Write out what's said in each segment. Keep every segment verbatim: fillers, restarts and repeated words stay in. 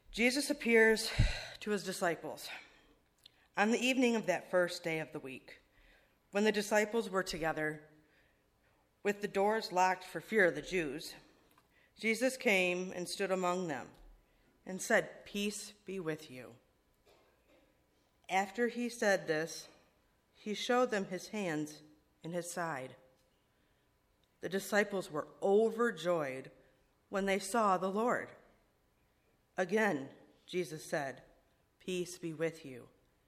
Jesus appears to his disciples on the evening of that first day of the week, when the disciples were together with the doors locked for fear of the Jews. Jesus came and stood among them and said, "Peace be with you." After he said this, he showed them his hands and his side. The disciples were overjoyed when they saw the Lord. Again, Jesus said, "Peace be with you.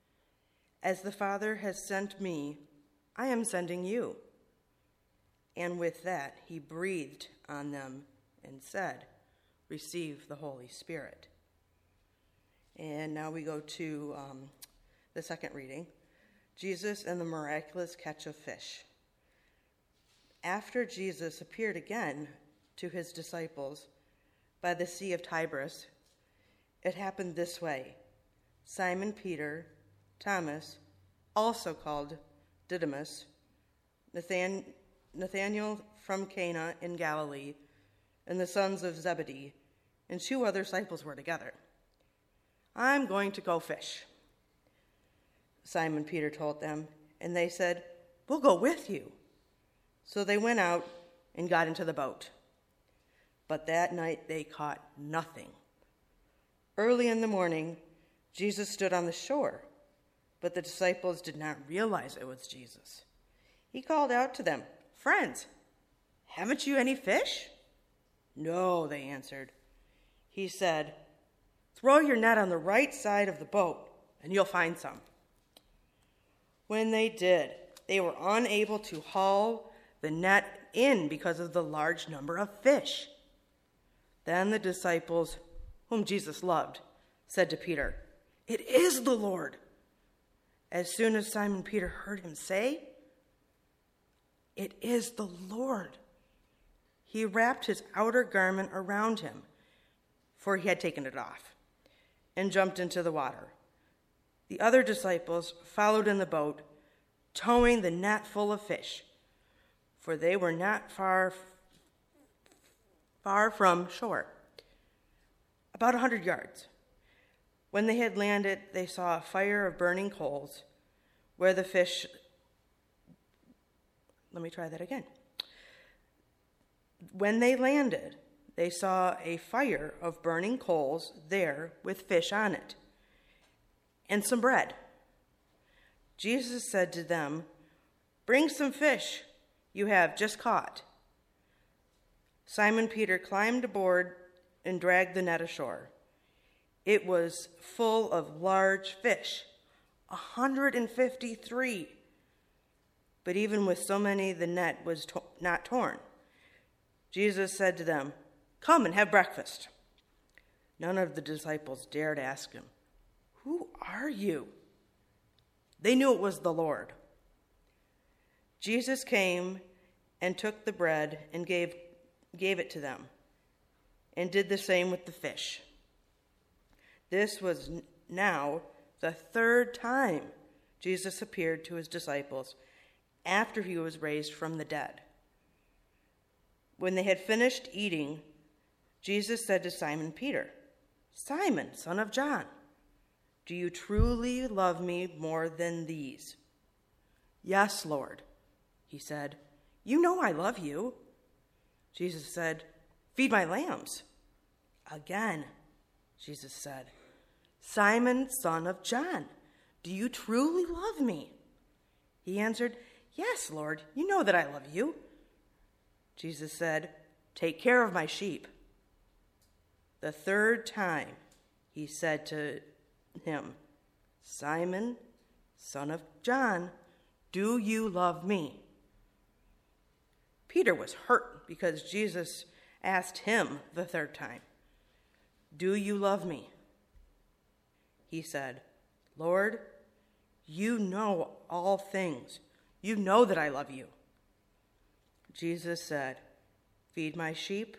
As the Father has sent me, I am sending you." And with that, he breathed on them and said, "Receive the Holy Spirit." And now we go to um, the second reading, Jesus and the miraculous catch of fish. After Jesus appeared again to his disciples by the Sea of Tiberias, it happened this way. Simon Peter, Thomas, also called Didymus, Nathan, Nathanael from Cana in Galilee, and the sons of Zebedee, and two other disciples were together. "I'm going to go fish," Simon Peter told them, and they said, "We'll go with you." So they went out and got into the boat. But that night they caught nothing. Early in the morning, Jesus stood on the shore, but the disciples did not realize it was Jesus. He called out to them, "Friends, haven't you any fish?" "No," they answered. He said, "Throw your net on the right side of the boat, and you'll find some." When they did, they were unable to haul the net in because of the large number of fish. Then the disciples, whom Jesus loved, said to Peter, "It is the Lord." As soon as Simon Peter heard him say, "It is the Lord," he wrapped his outer garment around him, for he had taken it off, and jumped into the water. The other disciples followed in the boat, towing the net full of fish, for they were not far, far from shore, about a hundred yards. When they had landed, they saw a fire of burning coals where the fish... Let me try that again. When they landed, they saw a fire of burning coals there with fish on it, and some bread. Jesus said to them, "Bring some fish you have just caught." Simon Peter climbed aboard and dragged the net ashore. It was full of large fish, a hundred and fifty-three. But even with so many, the net was to- not torn. Jesus said to them, "Come and have breakfast." None of the disciples dared ask him, "Who are you?" They knew it was the Lord. Jesus came and took the bread and gave, gave it to them, and did the same with the fish. This was now the third time Jesus appeared to his disciples after he was raised from the dead. When they had finished eating, Jesus said to Simon Peter, "Simon, son of John, do you truly love me more than these?" "Yes, Lord," he said. "You know I love you." Jesus said, "Feed my lambs." Again, Jesus said, "Simon, son of John, do you truly love me?" He answered, "Yes, Lord, you know that I love you." Jesus said, "Take care of my sheep." The third time he said to him, "Simon, son of John, do you love me?" Peter was hurt because Jesus asked him the third time, "Do you love me?" He said, "Lord, you know all things. You know that I love you." Jesus said, "Feed my sheep.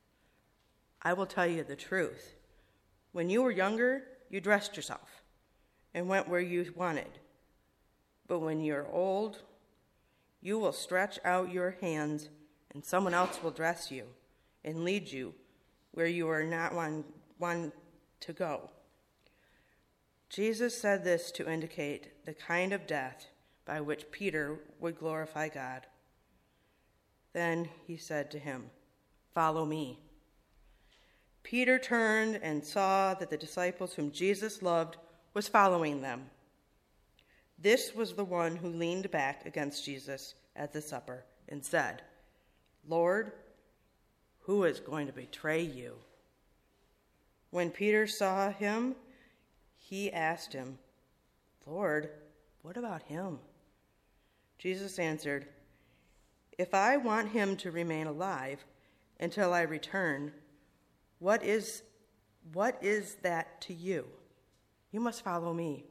I will tell you the truth. When you were younger, you dressed yourself and went where you wanted. But when you're old, you will stretch out your hands, and someone else will dress you and lead you where you are not one, one to go. Jesus said this to indicate the kind of death by which Peter would glorify God. Then he said to him, "Follow me." Peter turned and saw that the disciples whom Jesus loved was following them. This was the one who leaned back against Jesus at the supper and said, "Lord, who is going to betray you?" When Peter saw him, he asked him, "Lord, what about him?" Jesus answered, "If I want him to remain alive until I return, what is, what is that to you? You must follow me."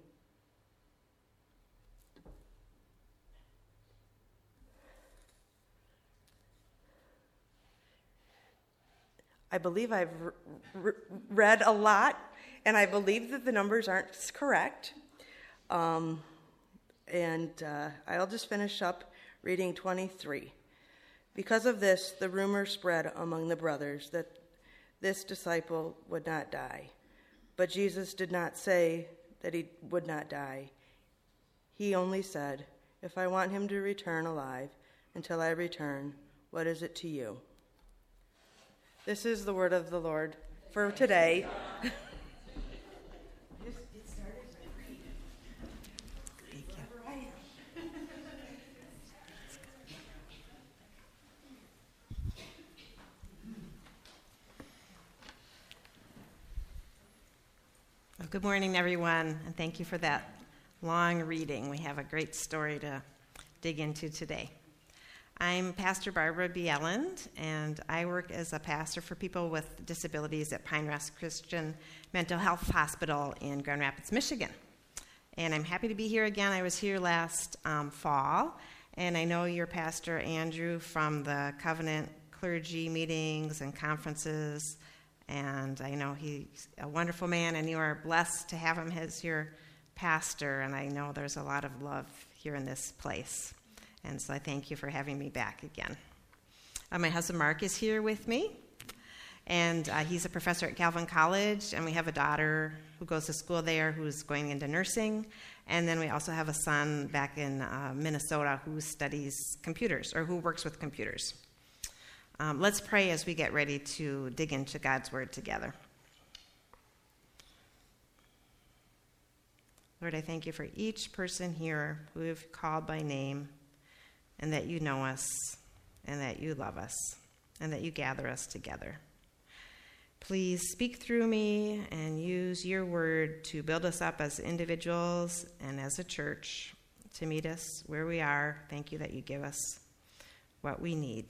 I believe I've re- re- read a lot, and I believe that the numbers aren't correct. Um, and uh, I'll just finish up reading twenty-three. Because of this, the rumor spread among the brothers that this disciple would not die. But Jesus did not say that he would not die. He only said, "If I want him to return alive until I return, what is it to you?" This is the word of the Lord for today. Well, good morning, everyone, and thank you for that long reading. We have a great story to dig into today. I'm Pastor Barbara Bieland, and I work as a pastor for people with disabilities at Pine Rest Christian Mental Health Hospital in Grand Rapids, Michigan. And I'm happy to be here again. I was here last um, fall, and I know your Pastor Andrew from the Covenant clergy meetings and conferences, and I know he's a wonderful man, and you are blessed to have him as your pastor, and I know there's a lot of love here in this place. And so I thank you for having me back again. Uh, my husband Mark is here with me, and uh, he's a professor at Calvin College, and we have a daughter who goes to school there who's going into nursing, and then we also have a son back in uh, Minnesota who studies computers, or who works with computers. Um, let's pray as we get ready to dig into God's Word together. Lord, I thank you for each person here who you've called by name, and that you know us, and that you love us, and that you gather us together. Please speak through me and use your word to build us up as individuals and as a church, to meet us where we are. Thank you that you give us what we need.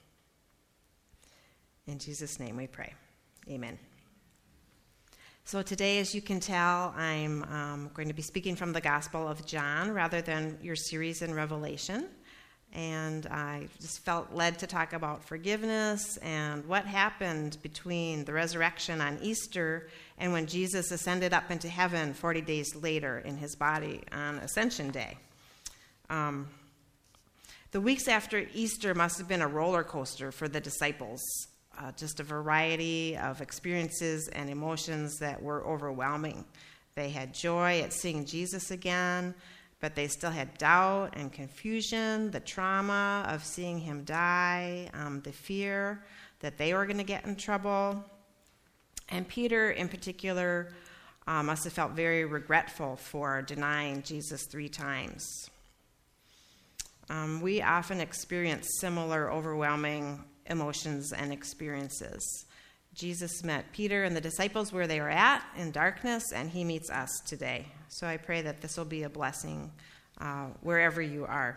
In Jesus' name we pray. Amen. So today, as you can tell, I'm um, going to be speaking from the Gospel of John rather than your series in Revelation. And I just felt led to talk about forgiveness and what happened between the resurrection on Easter and when Jesus ascended up into heaven forty days later in his body on Ascension Day. Um, the weeks after Easter must have been a roller coaster for the disciples, uh, just a variety of experiences and emotions that were overwhelming. They had joy at seeing Jesus again, but they still had doubt and confusion, the trauma of seeing him die, um, the fear that they were going to get in trouble. And Peter, in particular, uh, must have felt very regretful for denying Jesus three times. Um, we often experience similar overwhelming emotions and experiences. Jesus met Peter and the disciples where they were at in darkness, and he meets us today. So I pray that this will be a blessing uh, wherever you are.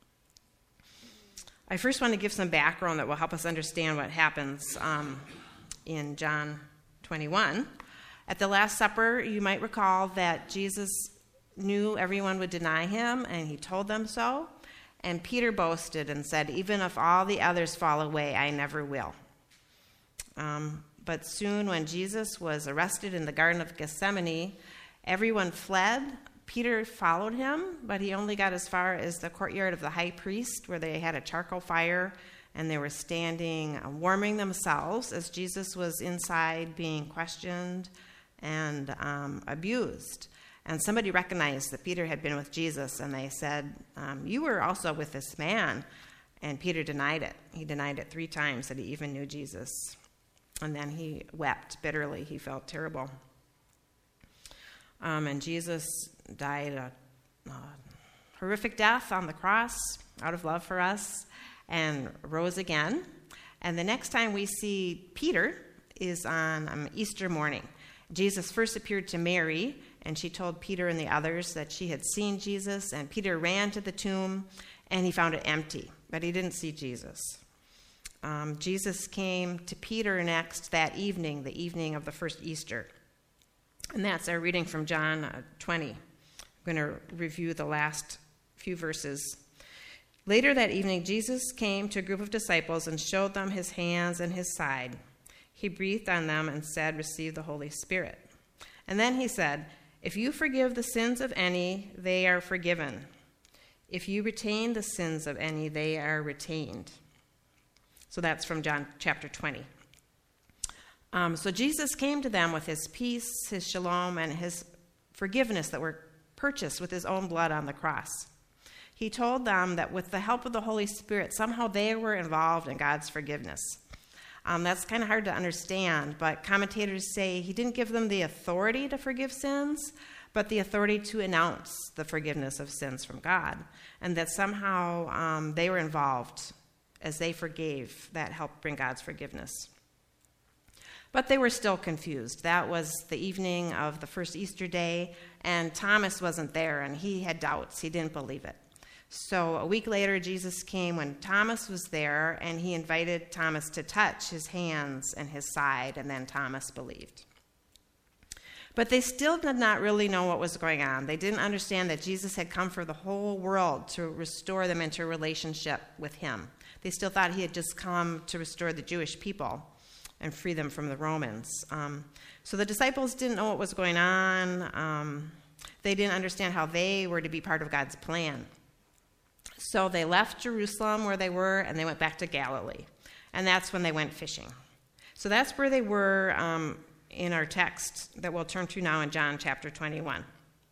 I first want to give some background that will help us understand what happens um, in John twenty-one. At the Last Supper, you might recall that Jesus knew everyone would deny him, and he told them so. And Peter boasted and said, "Even if all the others fall away, I never will." Um, but soon when Jesus was arrested in the Garden of Gethsemane, everyone fled. Peter followed him, but he only got as far as the courtyard of the high priest, where they had a charcoal fire, and they were standing, uh, warming themselves as Jesus was inside being questioned and um, abused. And somebody recognized that Peter had been with Jesus, and they said, um, you were also with this man. And Peter denied it. He denied it three times that he even knew Jesus. And then he wept bitterly. He felt terrible. Um, and Jesus died a, a horrific death on the cross out of love for us and rose again. And the next time we see Peter is on um, Easter morning. Jesus first appeared to Mary, and she told Peter and the others that she had seen Jesus, and Peter ran to the tomb, and he found it empty, but he didn't see Jesus. Um, Jesus came to Peter next that evening, the evening of the first Easter. And that's our reading from John uh, twenty. I'm going to review the last few verses. Later that evening, Jesus came to a group of disciples and showed them his hands and his side. He breathed on them and said, receive the Holy Spirit. And then he said, if you forgive the sins of any, they are forgiven. If you retain the sins of any, they are retained. So that's from John chapter twenty. Um, so Jesus came to them with his peace, his shalom, and his forgiveness that were purchased with his own blood on the cross. He told them that with the help of the Holy Spirit, somehow they were involved in God's forgiveness. Um, that's kind of hard to understand, but commentators say he didn't give them the authority to forgive sins, but the authority to announce the forgiveness of sins from God, and that somehow um, they were involved as they forgave. That helped bring God's forgiveness. But they were still confused. That was the evening of the first Easter day, and Thomas wasn't there, and he had doubts. He didn't believe it. So a week later, Jesus came when Thomas was there, and he invited Thomas to touch his hands and his side, and then Thomas believed. But they still did not really know what was going on. They didn't understand that Jesus had come for the whole world to restore them into a relationship with him. They still thought he had just come to restore the Jewish people and free them from the Romans. Um, so the disciples didn't know what was going on. Um, they didn't understand how they were to be part of God's plan. So they left Jerusalem where they were, and they went back to Galilee. And that's when they went fishing. So that's where they were um, in our text that we'll turn to now in John chapter twenty-one.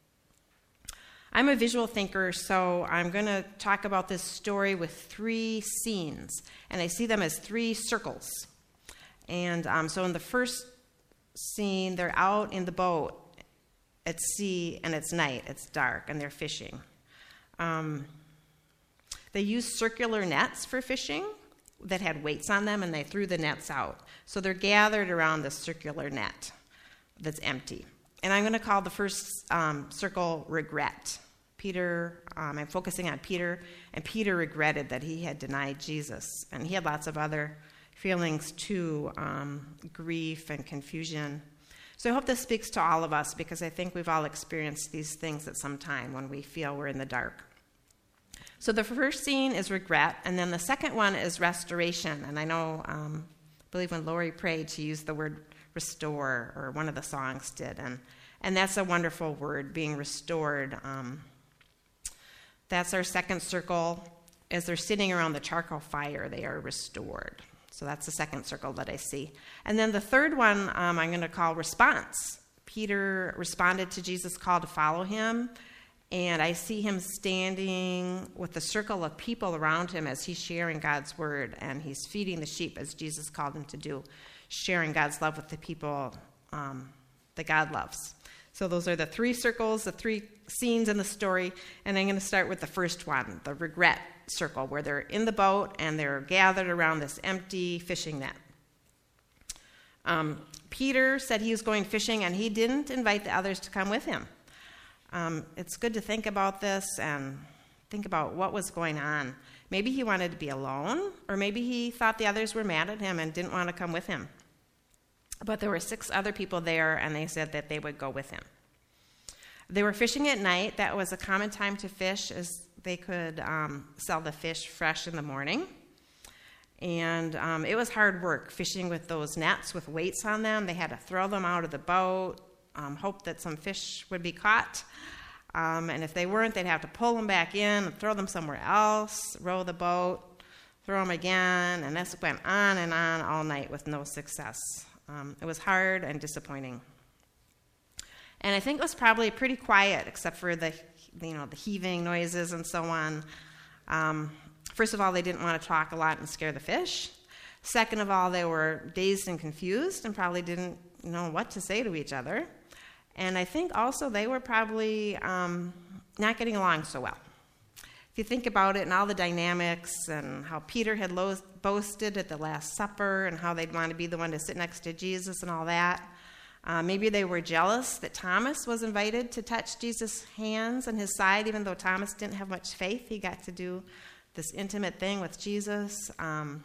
I'm a visual thinker, so I'm going to talk about this story with three scenes. And I see them as three circles. And um, so in the first scene, they're out in the boat at sea, and it's night. It's dark, and they're fishing. Um, they used circular nets for fishing that had weights on them, and they threw the nets out. So they're gathered around the circular net that's empty. And I'm going to call the first um, circle regret. Peter, um, I'm focusing on Peter, and Peter regretted that he had denied Jesus. And he had lots of other feelings too, um, grief and confusion. So I hope this speaks to all of us, because I think we've all experienced these things at some time when we feel we're in the dark. So the first scene is regret, and then the second one is restoration. And I know, um, I believe when Lori prayed, she used the word restore, or one of the songs did. And, and that's a wonderful word, being restored. Um, that's our second circle. As they're sitting around the charcoal fire, they are restored. So that's the second circle that I see. And then the third one um, I'm going to call response. Peter responded to Jesus' call to follow him. And I see him standing with a circle of people around him as he's sharing God's word, and he's feeding the sheep as Jesus called him to do, sharing God's love with the people um, that God loves. So those are the three circles, the three scenes in the story, and I'm going to start with the first one, the regret circle, where they're in the boat and they're gathered around this empty fishing net. Um, Peter said he was going fishing, and he didn't invite the others to come with him. Um, it's good to think about this and think about what was going on. Maybe he wanted to be alone, or maybe he thought the others were mad at him and didn't want to come with him. But there were six other people there, and they said that they would go with him. They were fishing at night. That was a common time to fish, as they could um, sell the fish fresh in the morning. And um, it was hard work fishing with those nets with weights on them. They had to throw them out of the boat, um, hope that some fish would be caught. Um, and if they weren't, they'd have to pull them back in and throw them somewhere else, row the boat, throw them again. And this went on and on all night with no success. Um, it was hard and disappointing. And I think it was probably pretty quiet, except for the, you know, the heaving noises and so on. Um, first of all, they didn't want to talk a lot and scare the fish. Second of all, they were dazed and confused and probably didn't know what to say to each other. And I think also they were probably um, not getting along so well. If you think about it and all the dynamics and how Peter had lo- boasted at the Last Supper and how they'd want to be the one to sit next to Jesus and all that, uh, maybe they were jealous that Thomas was invited to touch Jesus' hands and his side, even though Thomas didn't have much faith. He got to do this intimate thing with Jesus. Um,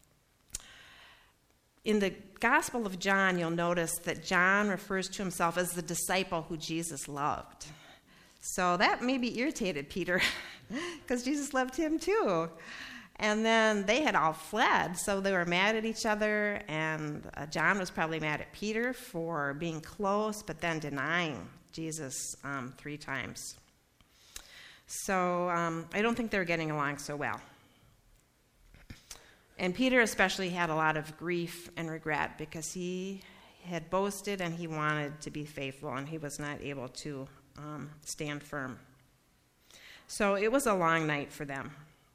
in the Gospel of John, you'll notice that John refers to himself as the disciple who Jesus loved. So that maybe irritated Peter because Jesus loved him too. And then they had all fled, so they were mad at each other, and uh, John was probably mad at Peter for being close but then denying Jesus um, three times. So um, I don't think they were getting along so well. And Peter especially had a lot of grief and regret because he had boasted and he wanted to be faithful, and he was not able to um, stand firm. So it was a long night for them.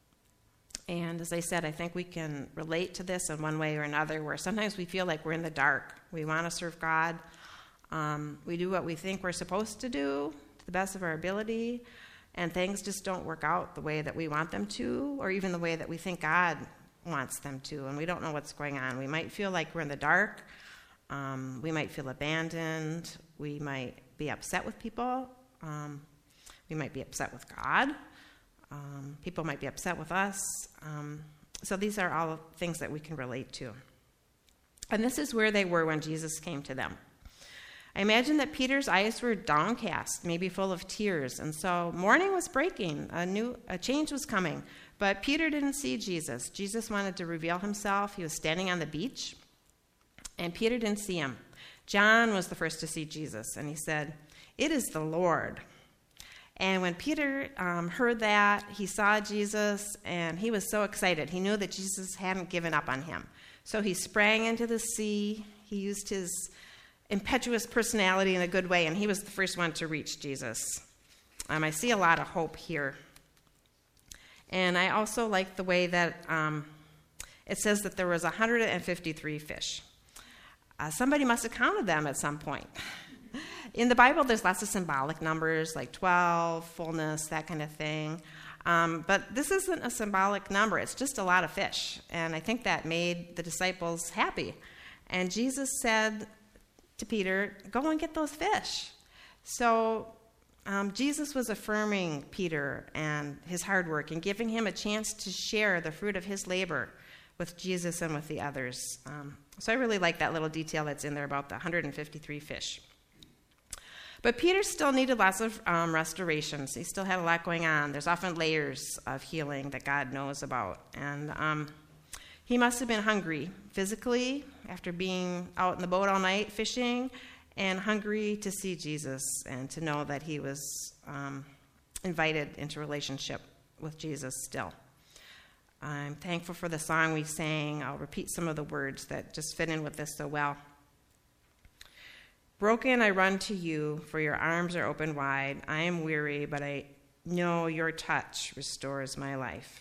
And as I said, I think we can relate to this in one way or another, where sometimes we feel like we're in the dark. We want to serve God. Um, we do what we think we're supposed to do to the best of our ability, and things just don't work out the way that we want them to, or even the way that we think God wants them to, and we don't know what's going on. We might feel like we're in the dark. Um, we might feel abandoned. We might be upset with people. Um, we might be upset with God. Um, people might be upset with us. Um, so these are all things that we can relate to. And this is where they were when Jesus came to them. I imagine that Peter's eyes were downcast, maybe full of tears. And so morning was breaking. A new a change was coming. But Peter didn't see Jesus. Jesus wanted to reveal himself. He was standing on the beach, and Peter didn't see him. John was the first to see Jesus, and he said, "It is the Lord." And when Peter um, heard that, he saw Jesus, and he was so excited. He knew that Jesus hadn't given up on him. So he sprang into the sea. He used his impetuous personality in a good way, and he was the first one to reach Jesus. Um, I see a lot of hope here. And I also like the way that um, it says that there was one hundred fifty-three fish. Uh, somebody must have counted them at some point. In the Bible, there's lots of symbolic numbers like twelve, fullness, that kind of thing. Um, but this isn't a symbolic number. It's just a lot of fish. And I think that made the disciples happy. And Jesus said to Peter, "Go and get those fish." So um, Jesus was affirming Peter and his hard work and giving him a chance to share the fruit of his labor with Jesus and with the others. Um, so I really like that little detail that's in there about the one hundred fifty-three fish. But Peter still needed lots of um, restorations. He still had a lot going on. There's often layers of healing that God knows about. And um, he must have been hungry physically after being out in the boat all night fishing, and hungry to see Jesus and to know that he was um, invited into relationship with Jesus still. I'm thankful for the song we sang. I'll repeat some of the words that just fit in with this so well. Broken, I run to you, for your arms are open wide. I am weary, but I know your touch restores my life.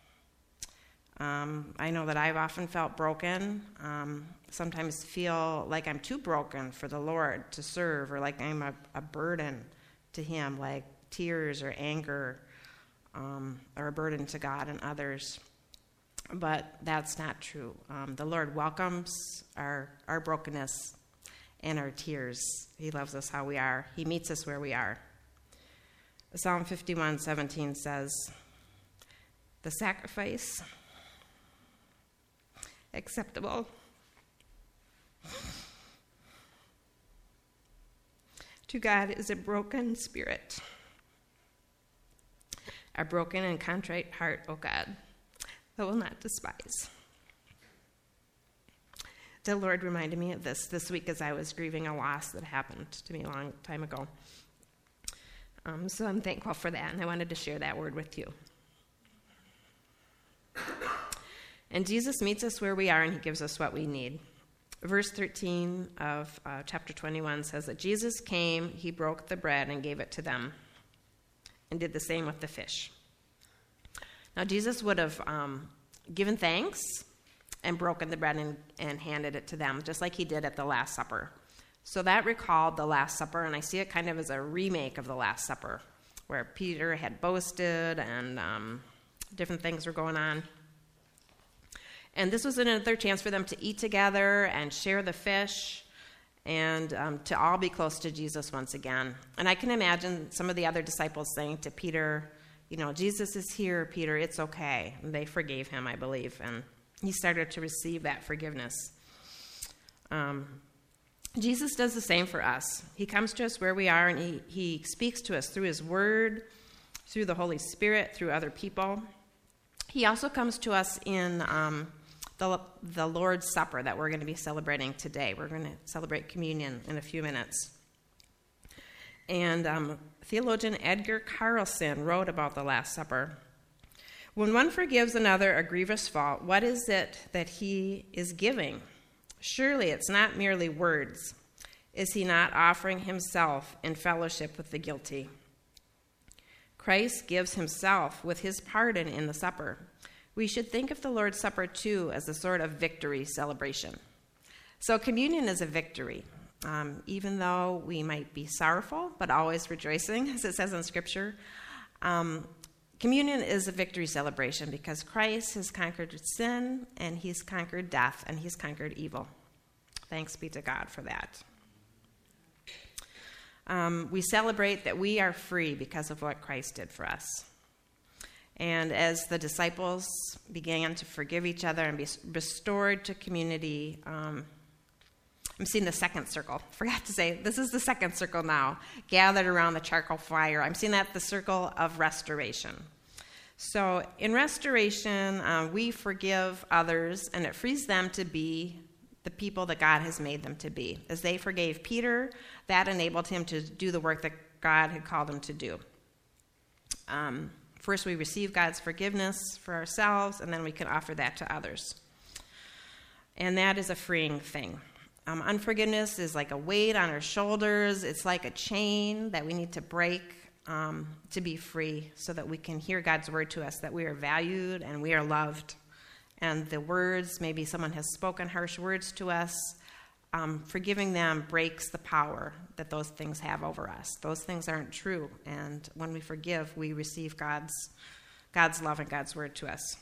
Um, I know that I've often felt broken, um, sometimes feel like I'm too broken for the Lord to serve, or like I'm a, a burden to him, like tears or anger um, are a burden to God and others. But that's not true. Um, the Lord welcomes our, our brokenness and our tears. He loves us how we are. He meets us where we are. Psalm fifty-one seventeen says, "The sacrifice acceptable to God is a broken spirit, a broken and contrite heart, O God, I will not despise." The Lord reminded me of this this week as I was grieving a loss that happened to me a long time ago. Um, so I'm thankful for that, and I wanted to share that word with you. And Jesus meets us where we are, and he gives us what we need. verse thirteen of uh, chapter twenty-one says that Jesus came, he broke the bread and gave it to them, and did the same with the fish. Now, Jesus would have um, given thanks and broken the bread and, and handed it to them, just like he did at the Last Supper. So that recalled the Last Supper, and I see it kind of as a remake of the Last Supper, where Peter had boasted and um, different things were going on. And this was another chance for them to eat together and share the fish and um, to all be close to Jesus once again. And I can imagine some of the other disciples saying to Peter, you know, Jesus is here, Peter, it's okay. And they forgave him, I believe, and he started to receive that forgiveness. Um, Jesus does the same for us. He comes to us where we are, and he, he speaks to us through his word, through the Holy Spirit, through other people. He also comes to us in um, the, the Lord's Supper that we're going to be celebrating today. We're going to celebrate communion in a few minutes. And um, theologian Edgar Carlson wrote about the Last Supper. When one forgives another a grievous fault, what is it that he is giving? Surely it's not merely words. Is he not offering himself in fellowship with the guilty? Christ gives himself with his pardon in the supper. We should think of the Lord's Supper, too, as a sort of victory celebration. So communion is a victory. Um, even though we might be sorrowful, but always rejoicing, as it says in Scripture, um, communion is a victory celebration because Christ has conquered sin, and he's conquered death, and he's conquered evil. Thanks be to God for that. Um, we celebrate that we are free because of what Christ did for us. And as the disciples began to forgive each other and be restored to community, um, I'm seeing the second circle. Forgot to say, this is the second circle now, gathered around the charcoal fire. I'm seeing that the circle of restoration. So in restoration, uh, we forgive others, and it frees them to be the people that God has made them to be. As they forgave Peter, that enabled him to do the work that God had called him to do. Um, first, we receive God's forgiveness for ourselves, and then we can offer that to others. And that is a freeing thing. Um, unforgiveness is like a weight on our shoulders. It's like a chain that we need to break um, to be free so that we can hear God's word to us, that we are valued and we are loved. And the words, maybe someone has spoken harsh words to us, um, forgiving them breaks the power that those things have over us. Those things aren't true. And when we forgive, we receive God's, God's love and God's word to us.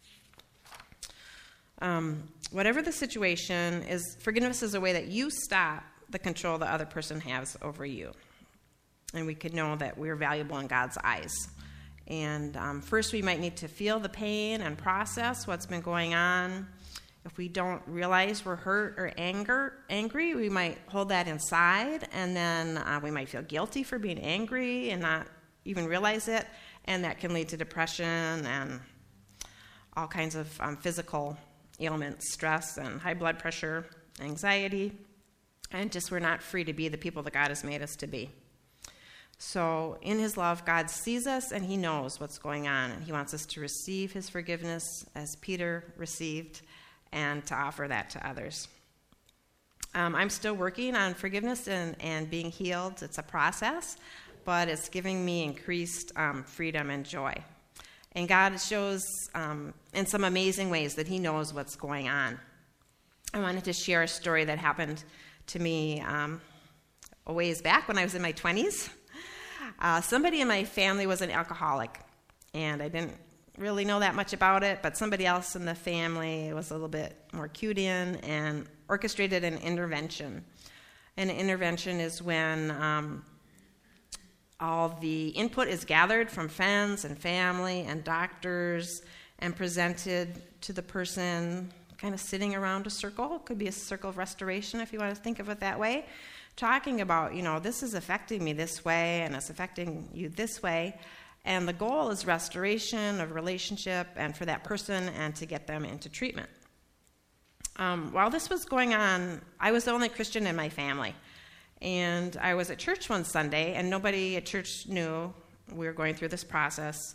Um, whatever the situation is, forgiveness is a way that you stop the control the other person has over you. And we could know that we're valuable in God's eyes. And um, first we might need to feel the pain and process what's been going on. If we don't realize we're hurt or anger, angry, we might hold that inside, and then uh, we might feel guilty for being angry and not even realize it, and that can lead to depression and all kinds of um, physical ailments, stress and high blood pressure, anxiety, and just we're not free to be the people that God has made us to be. So in his love, God sees us and he knows what's going on, and he wants us to receive his forgiveness as Peter received and to offer that to others. Um, I'm still working on forgiveness and, and being healed. It's a process, but it's giving me increased um, freedom and joy. And God shows um, in some amazing ways that he knows what's going on. I wanted to share a story that happened to me um, a ways back when I was in my twenties. Uh, somebody in my family was an alcoholic, and I didn't really know that much about it, but somebody else in the family was a little bit more cued in and orchestrated an intervention. An intervention is when um, all the input is gathered from friends and family and doctors and presented to the person kind of sitting around a circle. It could be a circle of restoration if you want to think of it that way. Talking about, you know, this is affecting me this way and it's affecting you this way. And the goal is restoration of relationship and for that person and to get them into treatment. Um, while this was going on, I was the only Christian in my family. And I was at church one Sunday, and nobody at church knew we were going through this process.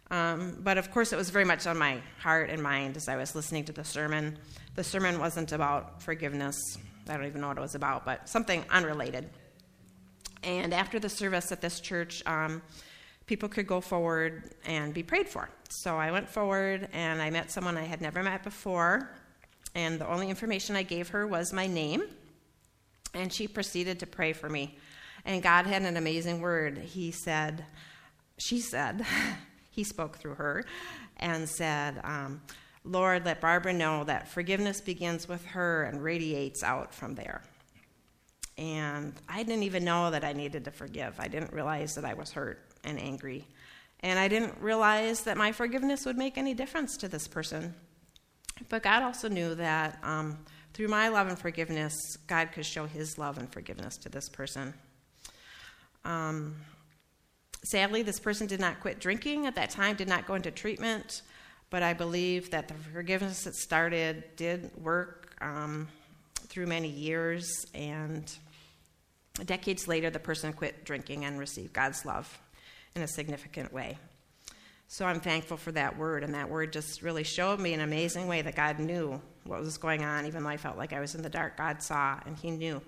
Um, but of course, it was very much on my heart and mind as I was listening to the sermon. The sermon wasn't about forgiveness. I don't even know what it was about, but something unrelated. And after the service at this church, um, people could go forward and be prayed for. So I went forward and I met someone I had never met before, and the only information I gave her was my name, and she proceeded to pray for me. And God had an amazing word. He said, she said, he spoke through her and said, um, Lord, let Barbara know that forgiveness begins with her and radiates out from there. And I didn't even know that I needed to forgive. I didn't realize that I was hurt and angry. And I didn't realize that my forgiveness would make any difference to this person. But God also knew that um, through my love and forgiveness, God could show his love and forgiveness to this person. Um, sadly, this person did not quit drinking at that time, did not go into treatment, but I believe that the forgiveness that started did work um, through many years, and decades later, the person quit drinking and received God's love in a significant way. So I'm thankful for that word, and that word just really showed me in an amazing way that God knew what was going on. Even though I felt like I was in the dark, God saw, and he knew.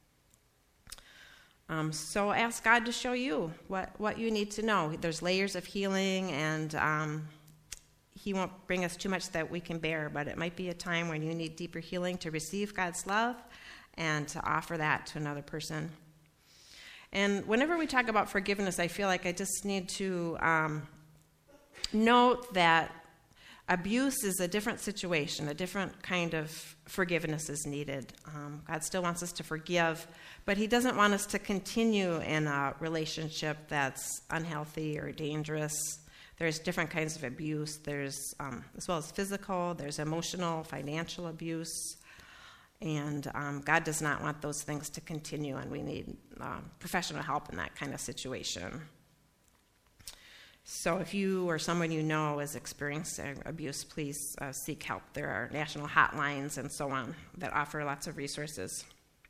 Um, so ask God to show you what, what you need to know. There's layers of healing, and um, he won't bring us too much that we can bear, but it might be a time when you need deeper healing to receive God's love and to offer that to another person. And whenever we talk about forgiveness, I feel like I just need to um, note that abuse is a different situation. A different kind of forgiveness is needed. Um, God still wants us to forgive, but he doesn't want us to continue in a relationship that's unhealthy or dangerous. There's different kinds of abuse. There's, um, as well as physical, there's emotional, financial abuse. And um, God does not want those things to continue, and we need uh, professional help in that kind of situation. So if you or someone you know is experiencing abuse, please uh, seek help. There are national hotlines and so on that offer lots of resources.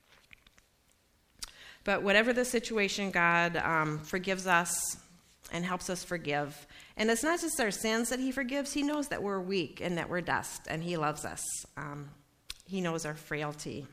But whatever the situation, God um, forgives us and helps us forgive. And it's not just our sins that he forgives. He knows that we're weak and that we're dust, and he loves us. Um, he knows our frailty.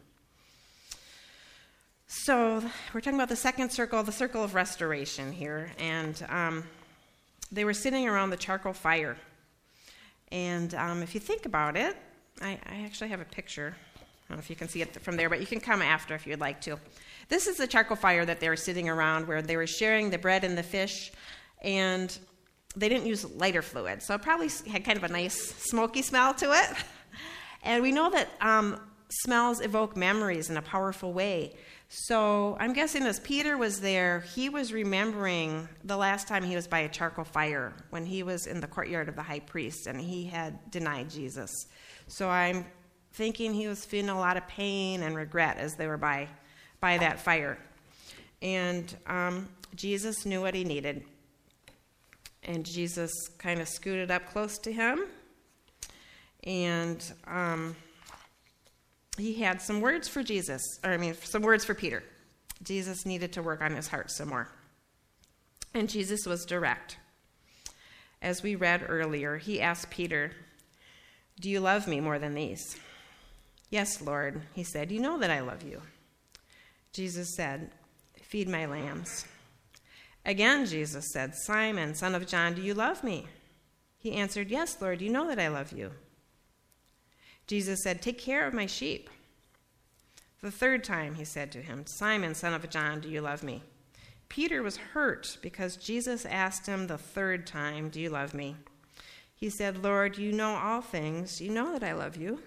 So we're talking about the second circle, the circle of restoration here. And um, they were sitting around the charcoal fire. And um, if you think about it, I, I actually have a picture. I don't know if you can see it from there, but you can come after if you'd like to. This is the charcoal fire that they were sitting around, where they were sharing the bread and the fish, and they didn't use lighter fluid, so it probably had kind of a nice smoky smell to it. And we know that um, smells evoke memories in a powerful way. So I'm guessing as Peter was there, he was remembering the last time he was by a charcoal fire, when he was in the courtyard of the high priest and he had denied Jesus. So I'm thinking he was feeling a lot of pain and regret as they were by, by that fire. And um, Jesus knew what he needed. And Jesus kind of scooted up close to him. And um, he had some words for Jesus, or I mean, some words for Peter. Jesus needed to work on his heart some more. And Jesus was direct. As we read earlier, he asked Peter, "Do you love me more than these?" "Yes, Lord," he said, "you know that I love you." Jesus said, "Feed my lambs." Again, Jesus said, "Simon, son of John, do you love me?" He answered, "Yes, Lord, you know that I love you." Jesus said, "Take care of my sheep." The third time he said to him, "Simon, son of John, do you love me?" Peter was hurt because Jesus asked him the third time, "Do you love me?" He said, "Lord, you know all things. You know that I love you."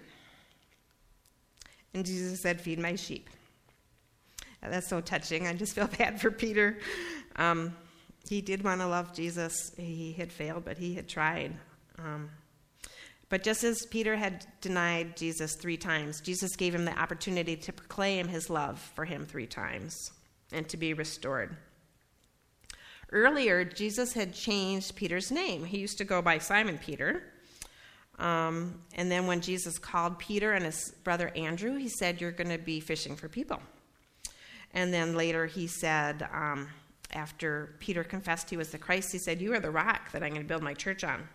And Jesus said, "Feed my sheep." That's so touching. I just feel bad for Peter. Um, he did want to love Jesus. He had failed, but he had tried. Um, but just as Peter had denied Jesus three times, Jesus gave him the opportunity to proclaim his love for him three times and to be restored. Earlier, Jesus had changed Peter's name. He used to go by Simon Peter. Um, and then when Jesus called Peter and his brother Andrew, he said, "You're going to be fishing for people." And then later he said, um, After Peter confessed he was the Christ, he said, "You are the rock that I'm going to build my church on."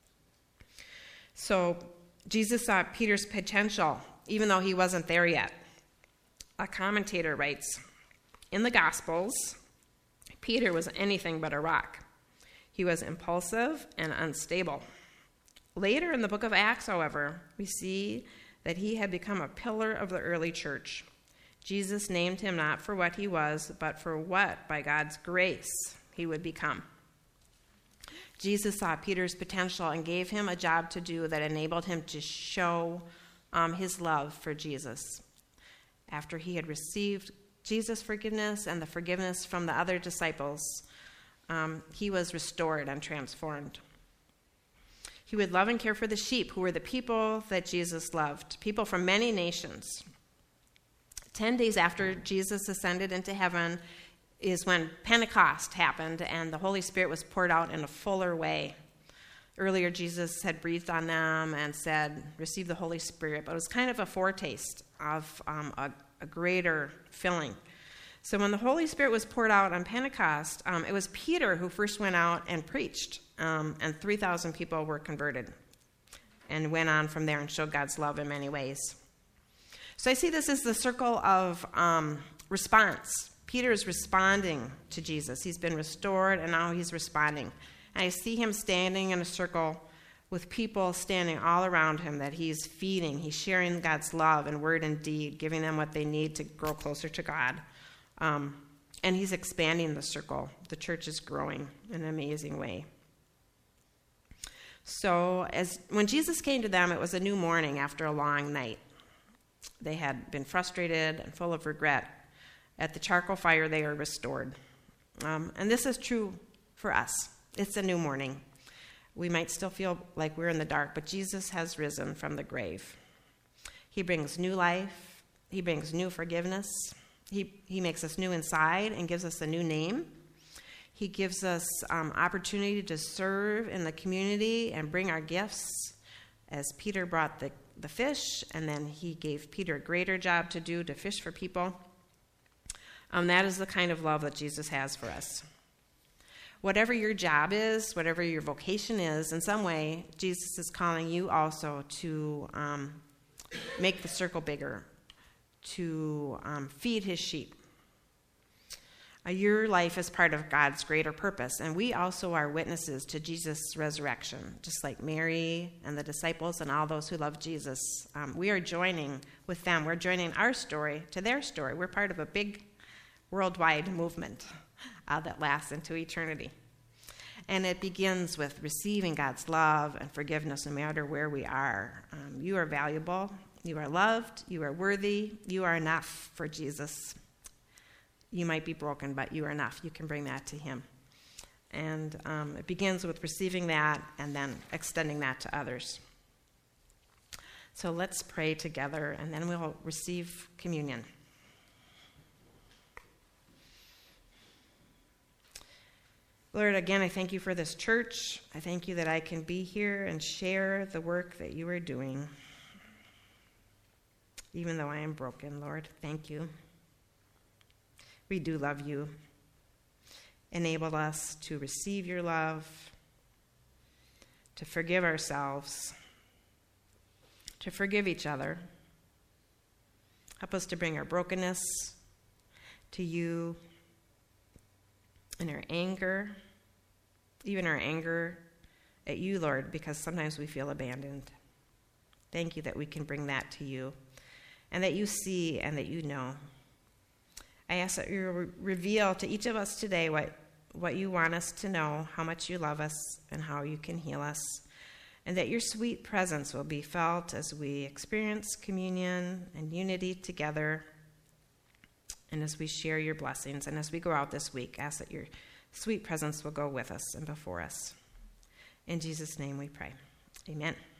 So Jesus saw Peter's potential, even though he wasn't there yet. A commentator writes, "In the Gospels, Peter was anything but a rock. He was impulsive and unstable. Later in the book of Acts, however, we see that he had become a pillar of the early church. Jesus named him not for what he was, but for what, by God's grace, he would become." Jesus saw Peter's potential and gave him a job to do that enabled him to show um, his love for Jesus. After he had received Jesus' forgiveness and the forgiveness from the other disciples, um, he was restored and transformed. He would love and care for the sheep, who were the people that Jesus loved, people from many nations. Ten days after Jesus ascended into heaven is when Pentecost happened and the Holy Spirit was poured out in a fuller way. Earlier, Jesus had breathed on them and said, "Receive the Holy Spirit," but it was kind of a foretaste of um, a, a greater filling. So when the Holy Spirit was poured out on Pentecost, um, it was Peter who first went out and preached, um, and three thousand people were converted and went on from there and showed God's love in many ways. So I see this as the circle of um, response. Peter is responding to Jesus. He's been restored, and now he's responding. And I see him standing in a circle with people standing all around him that he's feeding. He's sharing God's love in word and deed, giving them what they need to grow closer to God. Um, and he's expanding the circle. The church is growing in an amazing way. So as when Jesus came to them, it was a new morning after a long night. They had been frustrated and full of regret. At the charcoal fire, they are restored. Um, and this is true for us. It's a new morning. We might still feel like we're in the dark, but Jesus has risen from the grave. He brings new life. He brings new forgiveness. He, he makes us new inside and gives us a new name. He gives us um, opportunity to serve in the community and bring our gifts, as Peter brought the, the fish, and then he gave Peter a greater job to do, to fish for people. Um, that is the kind of love that Jesus has for us. Whatever your job is, whatever your vocation is, in some way, Jesus is calling you also to um, make the circle bigger, to um, feed his sheep. Uh, your life is part of God's greater purpose, and we also are witnesses to Jesus' resurrection, just like Mary and the disciples and all those who love Jesus. Um, we are joining with them. We're joining our story to their story. We're part of a big worldwide movement uh, that lasts into eternity. And it begins with receiving God's love and forgiveness no matter where we are. Um, you are valuable. You are loved. You are worthy. You are enough for Jesus. You might be broken, but you are enough. You can bring that to him. And um, it begins with receiving that and then extending that to others. So let's pray together, and then we'll receive communion. Lord, again, I thank you for this church. I thank you that I can be here and share the work that you are doing. Even though I am broken, Lord, thank you. We do love you. Enable us to receive your love, to forgive ourselves, to forgive each other. Help us to bring our brokenness to you, and our anger, even our anger at you, Lord, because sometimes we feel abandoned. Thank you that we can bring that to you, and that you see and that you know. I ask that you re- reveal to each of us today what, what you want us to know, how much you love us, and how you can heal us, and that your sweet presence will be felt as we experience communion and unity together, and as we share your blessings, and as we go out this week, ask that your sweet presence will go with us and before us. In Jesus' name we pray. Amen.